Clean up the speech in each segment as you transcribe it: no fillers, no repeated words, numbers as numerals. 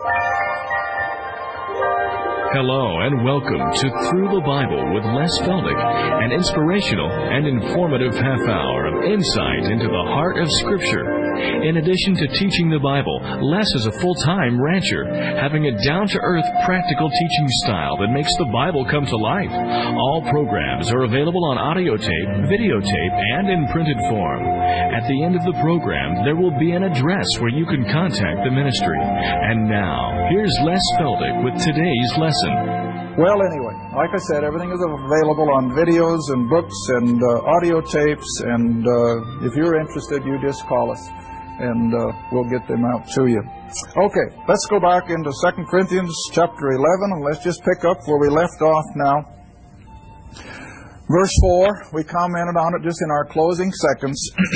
Hello and welcome to Through the Bible with Les Feldick, an inspirational and informative half hour of insight into the heart of Scripture. In addition to teaching the Bible, Les is a full-time rancher, having a down-to-earth, practical teaching style that makes the Bible come to life. All programs are available on audio tape, videotape, and in printed form. At the end of the program, there will be an address where you can contact the ministry. And now, here's Les Feldick with today's lesson. Well, anyway, like I said, everything is available on videos and books and audio tapes, and if you're interested, you just call us, and we'll get them out to you. Okay, let's go back into 2 Corinthians chapter 11, and let's just pick up where we left off now. Verse 4, we commented on it just in our closing seconds.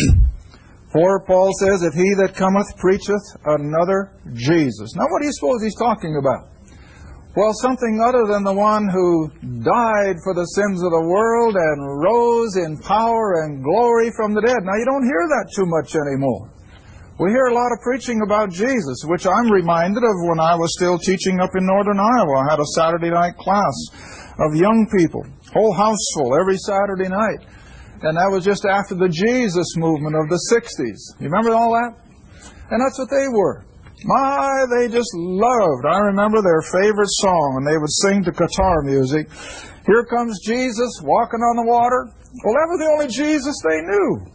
For Paul says, if he that cometh preacheth another Jesus. Now what do you suppose he's talking about? Well, something other than the one who died for the sins of the world and rose in power and glory from the dead. Now, you don't hear that too much anymore. We hear a lot of preaching about Jesus, which I'm reminded of when I was still teaching up in northern Iowa. I had a Saturday night class of young people, whole house full, every Saturday night. And that was just after the Jesus movement of the 60s. You remember all that? And that's what they were. My, they just loved. I remember their favorite song, and they would sing to guitar music. Here comes Jesus walking on the water. Well, that was the only Jesus they knew,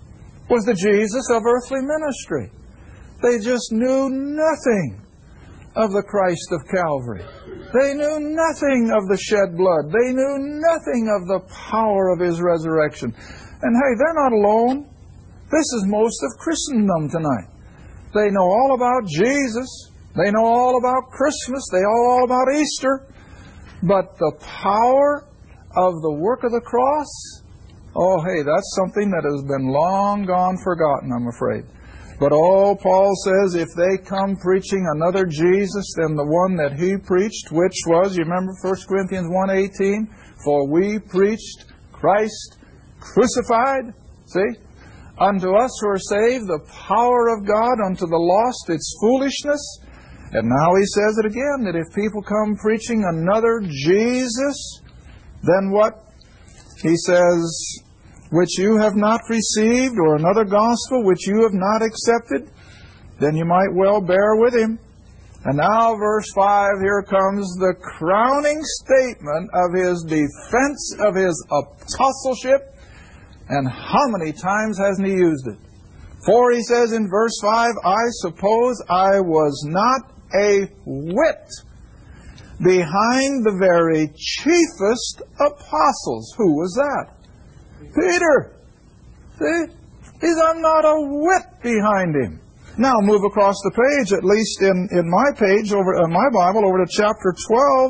was the Jesus of earthly ministry. They just knew nothing of the Christ of Calvary. They knew nothing of the shed blood. They knew nothing of the power of His resurrection. And hey, they're not alone. This is most of Christendom tonight. They know all about Jesus. They know all about Christmas. They know all about Easter. But the power of the work of the cross, oh, hey, that's something that has been long gone forgotten, I'm afraid. But oh, Paul says, if they come preaching another Jesus than the one that he preached, which was, you remember 1 Corinthians 1:18, for we preached Christ crucified, see? Unto us who are saved, the power of God, unto the lost, its foolishness. And now he says it again, that if people come preaching another Jesus, then what? He says, which you have not received, or another gospel which you have not accepted, then you might well bear with him. And now verse 5, here comes the crowning statement of his defense of his apostleship. And how many times hasn't he used it? For he says in verse 5, I suppose I was not a whit behind the very chiefest apostles. Who was that? Peter. See? I'm not a whit behind him. Now move across the page, at least in my page, over my Bible, over to chapter 12,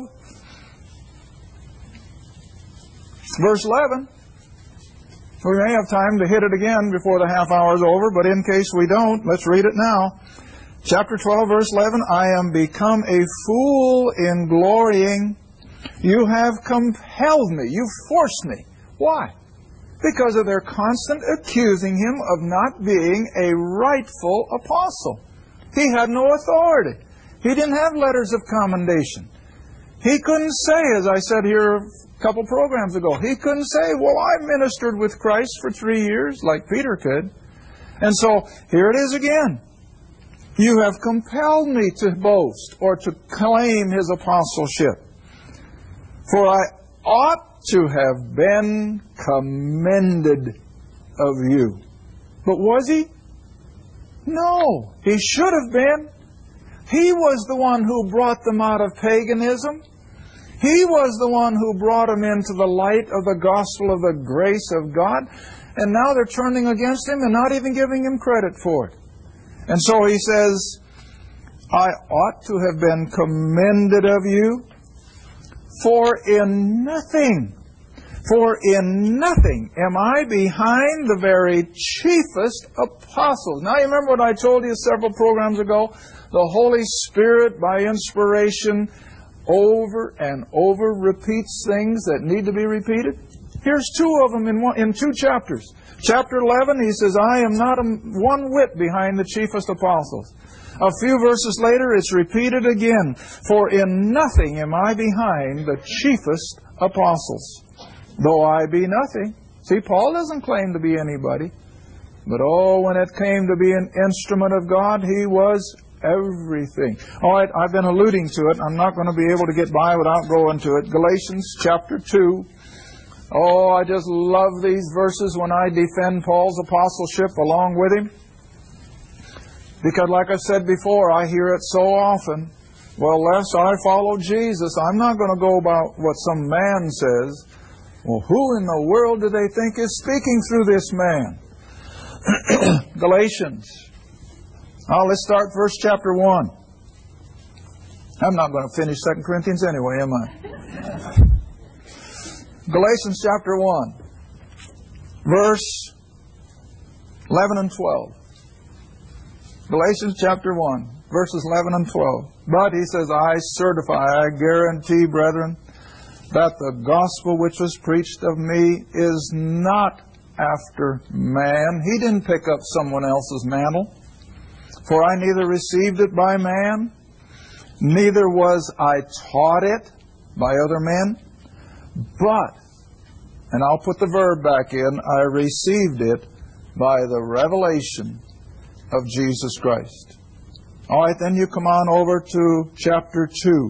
verse 11. We may have time to hit it again before the half hour is over, but in case we don't, let's read it now. Chapter 12, verse 11, I am become a fool in glorying. You have compelled me. You forced me. Why? Because of their constant accusing him of not being a rightful apostle. He had no authority. He didn't have letters of commendation. He couldn't say, as I said here a couple programs ago, he couldn't say, well, I ministered with Christ for 3 years, like Peter could. And so, here it is again. You have compelled me to boast, or to claim his apostleship. For I ought to have been commended of you. But was he? No, he should have been. He was the one who brought them out of paganism. He was the one who brought them into the light of the gospel of the grace of God. And now they're turning against him and not even giving him credit for it. And so he says, I ought to have been commended of you, for in nothing am I behind the very chiefest apostles. Now you remember what I told you several programs ago? The Holy Spirit, by inspiration, over and over repeats things that need to be repeated. Here's two of them in two chapters. Chapter 11, he says, I am not one whit behind the chiefest apostles. A few verses later, it's repeated again. For in nothing am I behind the chiefest apostles, though I be nothing. See, Paul doesn't claim to be anybody. But when it came to be an instrument of God, he was everything. All right, I've been alluding to it. I'm not going to be able to get by without going to it. Galatians chapter 2. Oh, I just love these verses when I defend Paul's apostleship along with him. Because like I said before, I hear it so often. Well, lest I follow Jesus, I'm not going to go about what some man says. Well, who in the world do they think is speaking through this man? Galatians. Let's start verse chapter 1. I'm not going to finish 2 Corinthians anyway, am I? Galatians chapter 1, verse 11 and 12. Galatians chapter 1, verses 11 and 12. But, he says, I certify, I guarantee, brethren, that the gospel which was preached of me is not after man. He didn't pick up someone else's mantle. For I neither received it by man, neither was I taught it by other men, but, and I'll put the verb back in, I received it by the revelation of Jesus Christ. All right, then you come on over to chapter 2.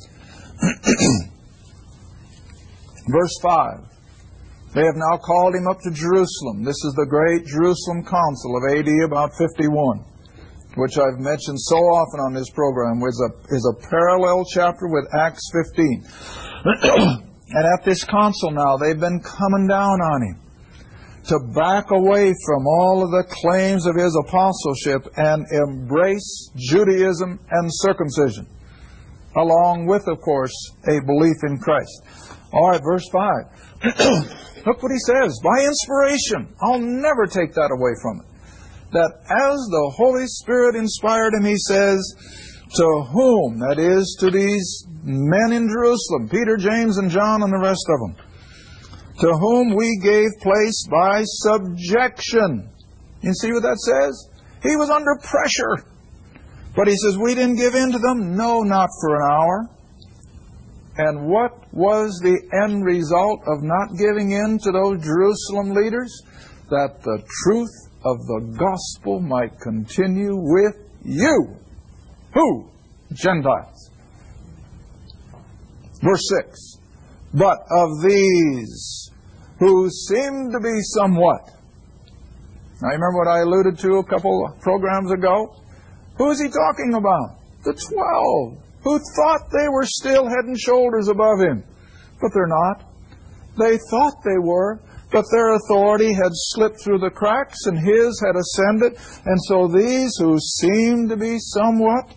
Verse 5. They have now called him up to Jerusalem. This is the great Jerusalem Council of AD about 51, which I've mentioned so often on this program, which is a parallel chapter with Acts 15. And at this council now, they've been coming down on him to back away from all of the claims of his apostleship and embrace Judaism and circumcision, along with, of course, a belief in Christ. All right, verse 5. Look what he says. By inspiration. I'll never take that away from it. That as the Holy Spirit inspired him, he says, to whom, that is, to these men in Jerusalem, Peter, James, and John, and the rest of them, to whom we gave place by subjection. You see what that says? He was under pressure. But he says, we didn't give in to them? No, not for an hour. And what was the end result of not giving in to those Jerusalem leaders? That the truth of the gospel might continue with you. Who? Gentiles. Verse 6. But of these who seem to be somewhat. Now you remember what I alluded to a couple of programs ago? Who is he talking about? The 12. Who thought they were still head and shoulders above him. But they're not. They thought they were, but their authority had slipped through the cracks and his had ascended. And so these who seemed to be somewhat,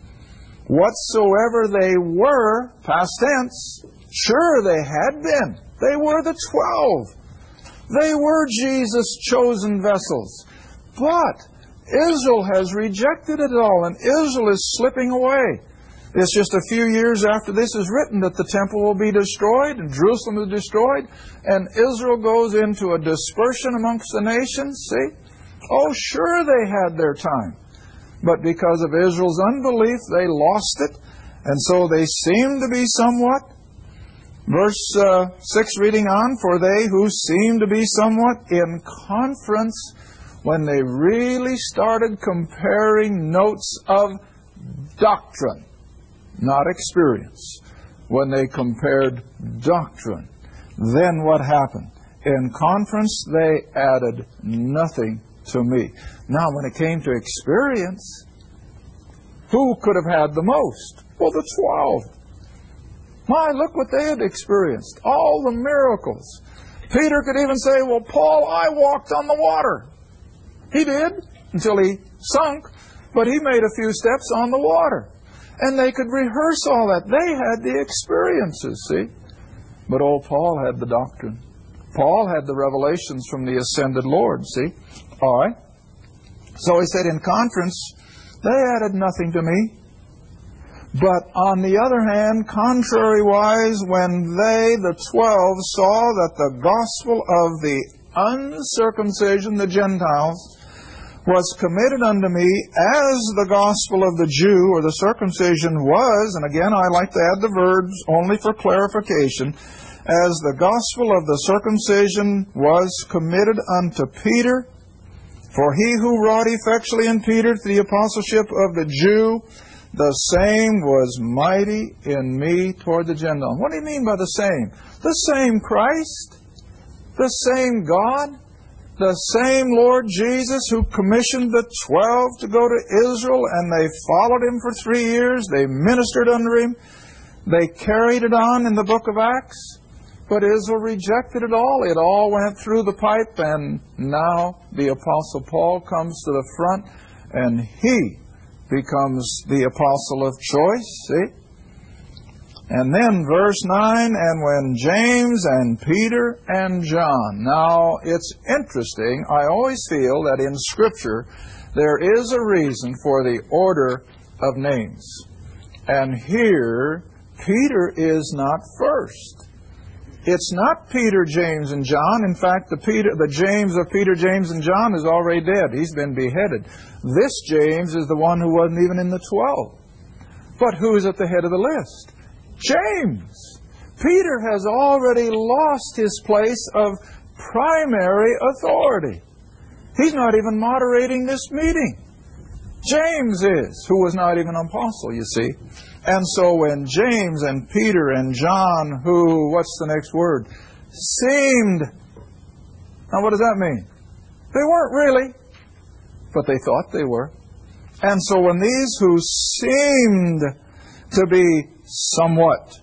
whatsoever they were, past tense, sure they had been. They were the 12. They were Jesus' chosen vessels. But Israel has rejected it all, and Israel is slipping away. It's just a few years after this is written that the temple will be destroyed and Jerusalem is destroyed and Israel goes into a dispersion amongst the nations. See? Oh, sure they had their time. But because of Israel's unbelief, they lost it. And so they seem to be somewhat. Verse 6 reading on, for they who seem to be somewhat in conference, when they really started comparing notes of doctrine, not experience. When they compared doctrine, then what happened? In conference, they added nothing to me. Now, when it came to experience, who could have had the most? Well, the 12. My, look what they had experienced. All the miracles. Peter could even say, well, Paul, I walked on the water. He did, until he sunk, but he made a few steps on the water. And they could rehearse all that. They had the experiences, see? But old Paul had the doctrine. Paul had the revelations from the ascended Lord, see? All right. So he said, in conference, they added nothing to me. But on the other hand, contrariwise, when they, the 12, saw that the gospel of the uncircumcision, the Gentiles, was committed unto me as the gospel of the Jew or the circumcision was, and again I like to add the verbs only for clarification, as the gospel of the circumcision was committed unto Peter, for he who wrought effectually in Peter to the apostleship of the Jew, the same was mighty in me toward the Gentiles. What do you mean by the same? The same Christ, the same God, the same Lord Jesus who commissioned the 12 to go to Israel, and they followed Him for 3 years. They ministered under Him. They carried it on in the book of Acts. But Israel rejected it all. It all went through the pipe, and now the Apostle Paul comes to the front, and he becomes the apostle of choice, see? And then verse 9, and when James and Peter and John. Now, it's interesting. I always feel that in Scripture there is a reason for the order of names. And here, Peter is not first. It's not Peter, James, and John. In fact, the James of Peter, James, and John is already dead. He's been beheaded. This James is the one who wasn't even in the 12. But who is at the head of the list? James. Peter has already lost his place of primary authority. He's not even moderating this meeting. James is, who was not even an apostle, you see. And so when James and Peter and John, who, what's the next word? Seemed. Now what does that mean? They weren't really, but they thought they were. And so when these who seemed to be somewhat,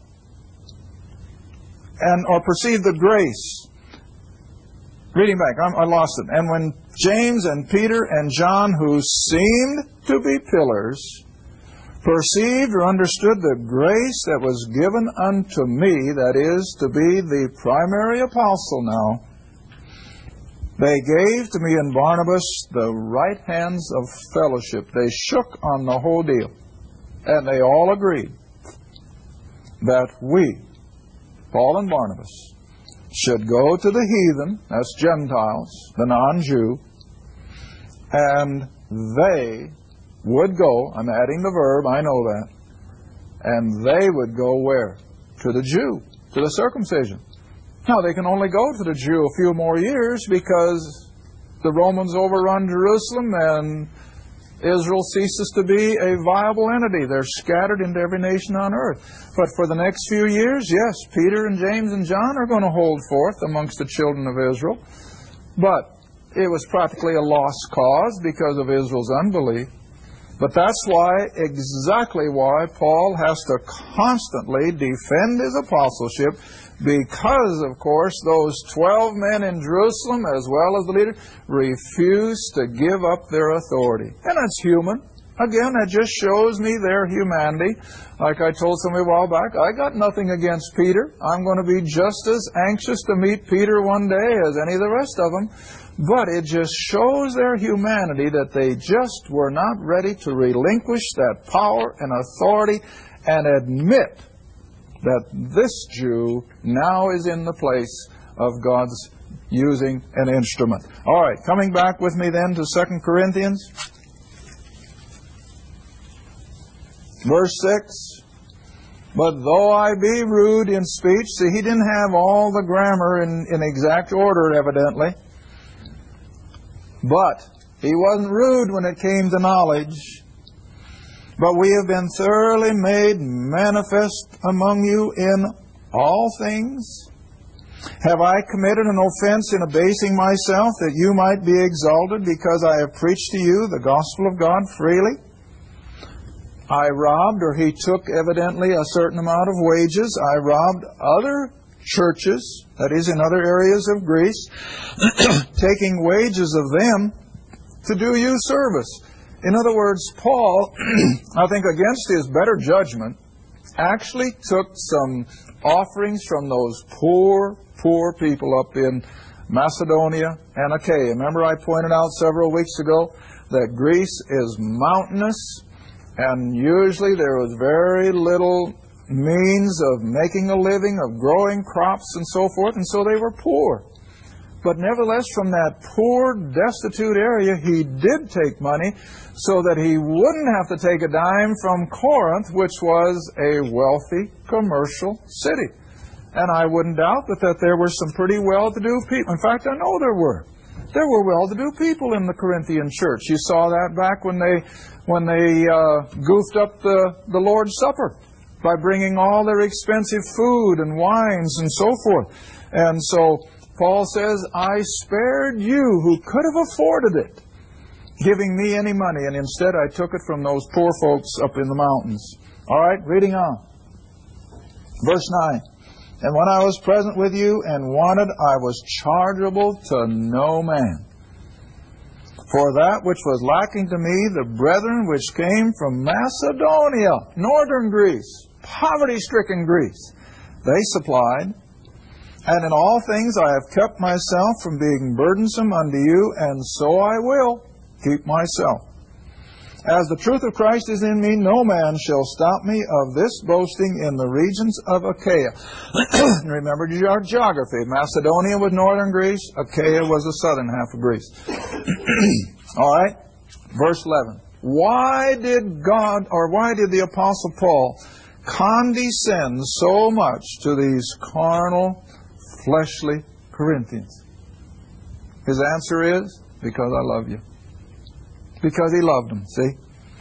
or perceived the grace, reading back, I lost it. And when James and Peter and John, who seemed to be pillars, perceived or understood the grace that was given unto me, that is, to be the primary apostle now, they gave to me and Barnabas the right hands of fellowship. They shook on the whole deal. And they all agreed that we, Paul and Barnabas, should go to the heathen, that's Gentiles, the non-Jew, and they would go, I'm adding the verb, I know that, and they would go where? To the Jew, to the circumcision. Now, they can only go to the Jew a few more years because the Romans overrun Jerusalem and Israel ceases to be a viable entity. They're scattered into every nation on earth. But for the next few years, yes, Peter and James and John are going to hold forth amongst the children of Israel. But it was practically a lost cause because of Israel's unbelief. But that's exactly why Paul has to constantly defend his apostleship, because, of course, those 12 men in Jerusalem, as well as the leaders, refused to give up their authority. And that's human. Again, that just shows me their humanity. Like I told somebody a while back, I got nothing against Peter. I'm going to be just as anxious to meet Peter one day as any of the rest of them. But it just shows their humanity that they just were not ready to relinquish that power and authority and admit that this Jew now is in the place of God's using an instrument. All right, coming back with me then to 2 Corinthians, verse 6. But though I be rude in speech, see, he didn't have all the grammar in exact order, evidently. But he wasn't rude when it came to knowledge. But we have been thoroughly made manifest among you in all things. Have I committed an offense in abasing myself, that you might be exalted, because I have preached to you the gospel of God freely? I robbed, or he took evidently a certain amount of wages. I robbed other churches, that is, in other areas of Greece, taking wages of them to do you service. In other words, Paul, I think against his better judgment, actually took some offerings from those poor people up in Macedonia and Achaia. Remember I pointed out several weeks ago that Greece is mountainous, and usually there was very little means of making a living, of growing crops and so forth, and so they were poor. But nevertheless, from that poor, destitute area, he did take money so that he wouldn't have to take a dime from Corinth, which was a wealthy commercial city. And I wouldn't doubt that there were some pretty well-to-do people. In fact, I know there were. There were well-to-do people in the Corinthian church. You saw that back when they goofed up the Lord's Supper by bringing all their expensive food and wines and so forth. And so Paul says, I spared you who could have afforded it, giving me any money, and instead I took it from those poor folks up in the mountains. All right, reading on. Verse 9. And when I was present with you and wanted, I was chargeable to no man. For that which was lacking to me, the brethren which came from Macedonia, northern Greece, poverty-stricken Greece, they supplied. And in all things I have kept myself from being burdensome unto you, and so I will keep myself. As the truth of Christ is in me, no man shall stop me of this boasting in the regions of Achaia. Remember your geography. Macedonia was northern Greece. Achaia was the southern half of Greece. All right. Verse 11. Why did the Apostle Paul condescend so much to these carnal, fleshly Corinthians? His answer is, because I love you. Because he loved them, see?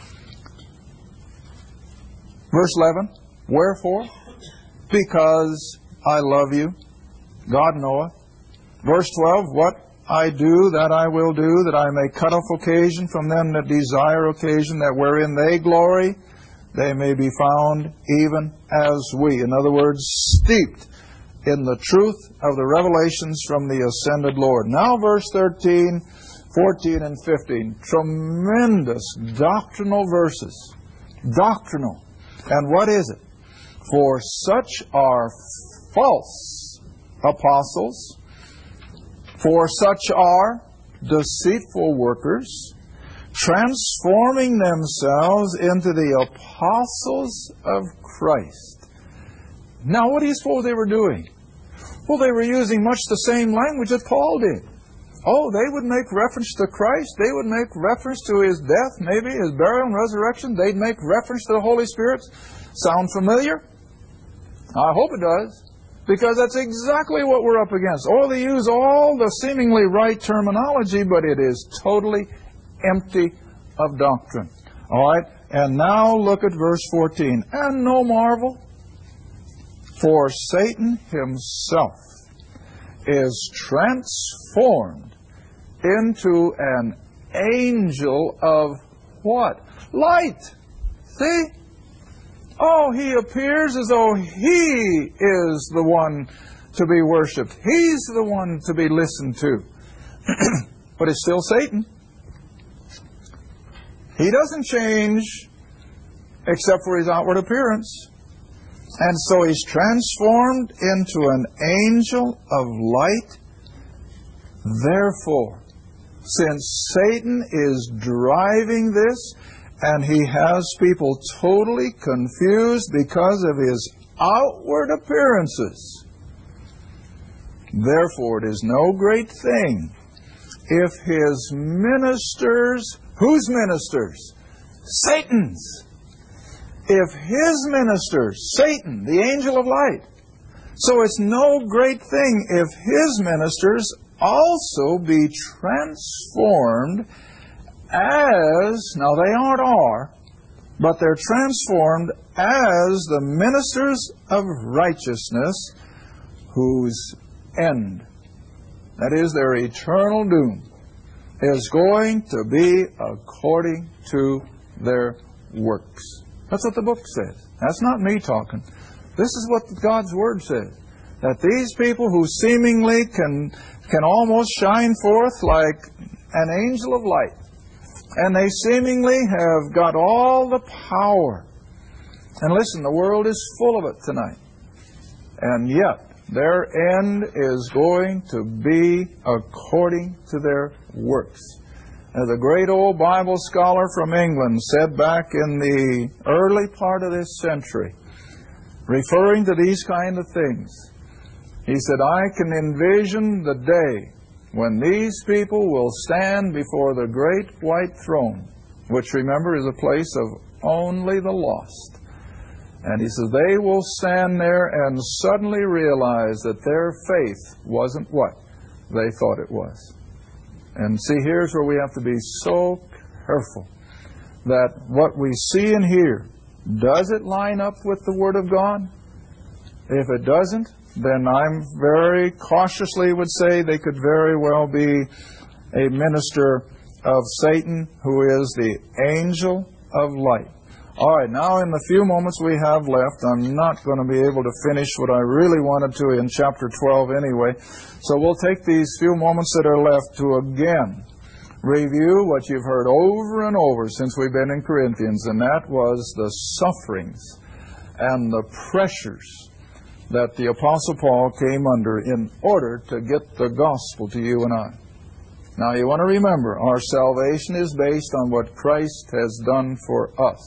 Verse 11, wherefore? Because I love you. God knoweth. Verse 12, what I do, that I will do, that I may cut off occasion from them that desire occasion, that wherein they glory, they may be found even as we. In other words, steeped in the truth of the revelations from the ascended Lord. Now verse 13, 14 and 15. Tremendous doctrinal verses. Doctrinal. And what is it? For such are false apostles. For such are deceitful workers, transforming themselves into the apostles of Christ. Now, what do you suppose they were doing? Well, they were using much the same language that Paul did. Oh, they would make reference to Christ. They would make reference to His death, maybe His burial and resurrection. They'd make reference to the Holy Spirit. Sound familiar? I hope it does. Because that's exactly what we're up against. Oh, they use all the seemingly right terminology, but it is totally empty of doctrine. All right? And now look at verse 14. And no marvel, for Satan himself is transformed into an angel of what? Light. See? Oh, he appears as though he is the one to be worshipped. He's the one to be listened to. But it's still Satan. He doesn't change except for his outward appearance. And so he's transformed into an angel of light. Therefore, since Satan is driving this, and he has people totally confused because of his outward appearances, therefore it is no great thing if his ministers, whose ministers? Satan's. If his ministers, Satan, the angel of light, so it's no great thing if his ministers also be transformed as, now they are, but they're transformed as the ministers of righteousness, whose end, that is their eternal doom, is going to be according to their works. That's what the book says. That's not me talking. This is what God's Word says. That these people who seemingly can almost shine forth like an angel of light, and they seemingly have got all the power. And listen, the world is full of it tonight. And yet, their end is going to be according to their works. As a great old Bible scholar from England said back in the early part of this century, referring to these kind of things, he said, I can envision the day when these people will stand before the great white throne, which, remember, is a place of only the lost. And he says they will stand there and suddenly realize that their faith wasn't what they thought it was. And see, here's where we have to be so careful that what we see and hear, does it line up with the Word of God? If it doesn't, then I'm very cautiously would say they could very well be a minister of Satan, who is the angel of light. All right, now in the few moments we have left, I'm not going to be able to finish what I really wanted to in chapter 12 anyway. So we'll take these few moments that are left to again review what you've heard over and over since we've been in Corinthians, and that was the sufferings and the pressures that the Apostle Paul came under in order to get the gospel to you and I. Now you want to remember, our salvation is based on what Christ has done for us.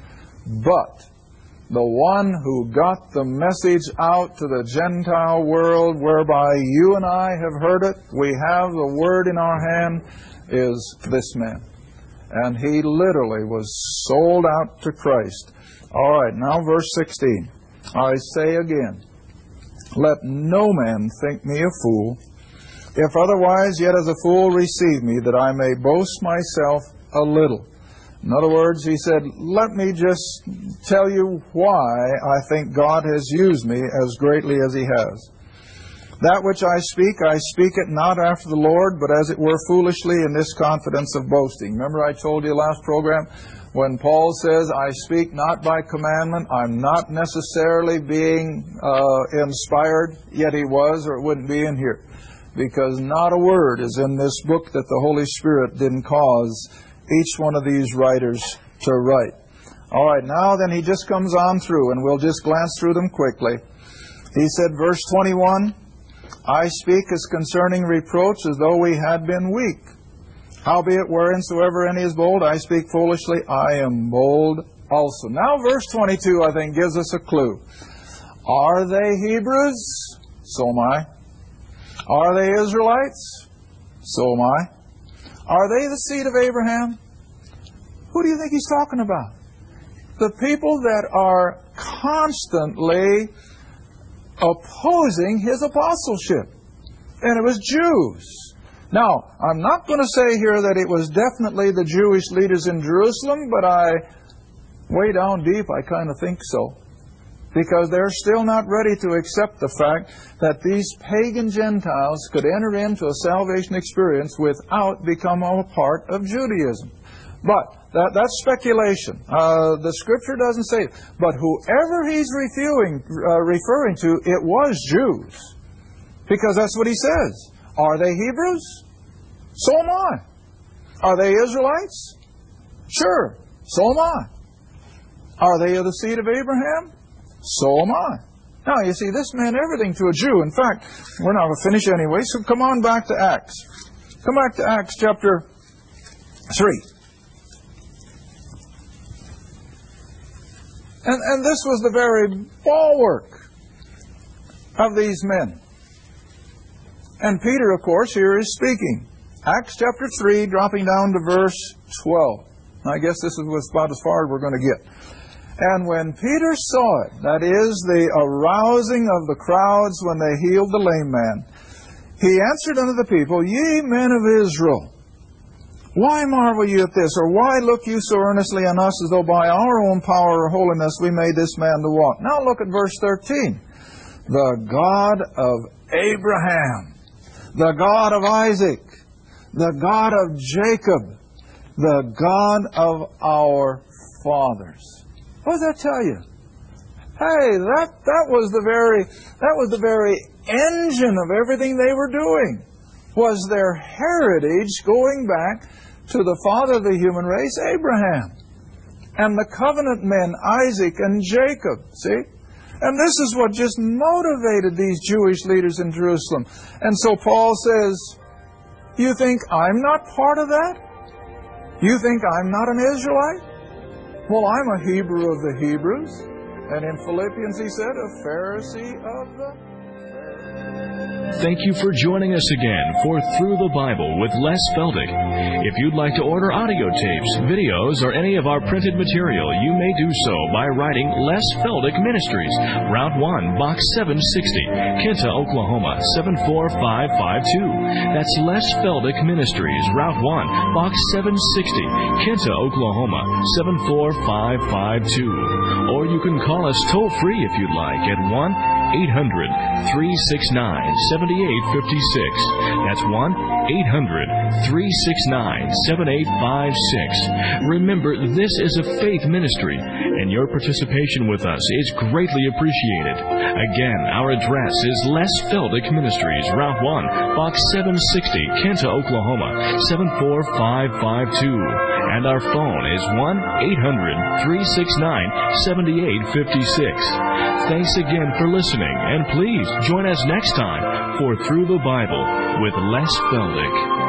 But the one who got the message out to the Gentile world, whereby you and I have heard it, we have the Word in our hand, is this man. And he literally was sold out to Christ. All right, now verse 16. I say again, let no man think me a fool. If otherwise, yet as a fool receive me, that I may boast myself a little. In other words, he said, let me just tell you why I think God has used me as greatly as He has. That which I speak it not after the Lord, but as it were foolishly in this confidence of boasting. Remember I told you last program, when Paul says, I speak not by commandment, I'm not necessarily being inspired, yet he was, or it wouldn't be in here. Because not a word is in this book that the Holy Spirit didn't cause each one of these writers to write. All right, now then he just comes on through, and we'll just glance through them quickly. He said, verse 21, I speak as concerning reproach as though we had been weak. Howbeit, whereinsoever any is bold, I speak foolishly, I am bold also. Now verse 22, I think, gives us a clue. Are they Hebrews? So am I. Are they Israelites? So am I. Are they the seed of Abraham? Who do you think he's talking about? The people that are constantly opposing his apostleship. And it was Jews. Now, I'm not going to say here that it was definitely the Jewish leaders in Jerusalem, but way down deep, I kind of think so. Because they're still not ready to accept the fact that these pagan Gentiles could enter into a salvation experience without becoming a part of Judaism. But that's speculation. The Scripture doesn't say it. But whoever he's referring to, it was Jews. Because that's what he says. Are they Hebrews? So am I. Are they Israelites? Sure. So am I. Are they of the seed of Abraham? So am I. Now, you see, this meant everything to a Jew. In fact, we're not going to finish anyway, so come on back to Acts. Come back to Acts chapter 3. And this was the very bulwark of these men. And Peter, of course, here is speaking. Acts chapter 3, dropping down to verse 12. I guess this was about as far as we're going to get. And when Peter saw it, that is, the arousing of the crowds when they healed the lame man, he answered unto the people, Ye men of Israel, why marvel ye at this? Or why look you so earnestly on us as though by our own power or holiness we made this man to walk? Now look at verse 13. The God of Abraham, the God of Isaac, the God of Jacob, the God of our fathers. What does that tell you? Hey, that was the very engine of everything they were doing. Was their heritage going back to the father of the human race, Abraham, and the covenant men, Isaac and Jacob. See? And this is what just motivated these Jewish leaders in Jerusalem. And so Paul says, you think I'm not part of that? You think I'm not an Israelite? Well, I'm a Hebrew of the Hebrews. And in Philippians he said, a Pharisee of the Pharisees. Thank you for joining us again for Through the Bible with Les Feldick. If you'd like to order audio tapes, videos, or any of our printed material, you may do so by writing Les Feldick Ministries, Route 1, Box 760, Kinta, Oklahoma, 74552. That's Les Feldick Ministries, Route 1, Box 760, Kinta, Oklahoma, 74552. Or you can call us toll-free if you'd like at 1-800-369-7856. That's 1-800-369-7856. Remember, this is a faith ministry, and your participation with us is greatly appreciated. Again, our address is Les Feldick Ministries, Route 1, Box 760, Kinta, Oklahoma, 74552. And our phone is 1-800-369-7856. Thanks again for listening, and please join us next time for Through the Bible with Les Feldick.